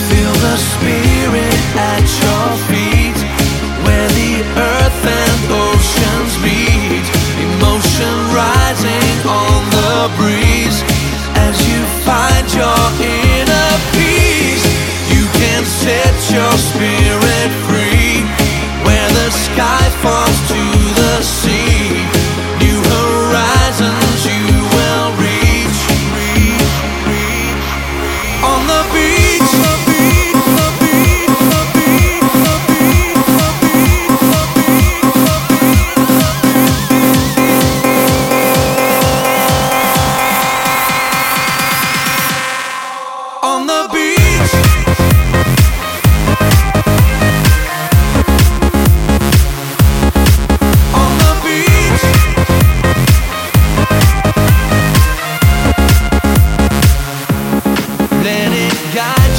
Feel the spirit at your feet, where the earth and oceans meet. Emotion rising on the breeze as you find your inner peace. You can set your spirit free, where the sky falls to the sea. New horizons you will reach, on the beach. On the beach. On the beach. Let it guide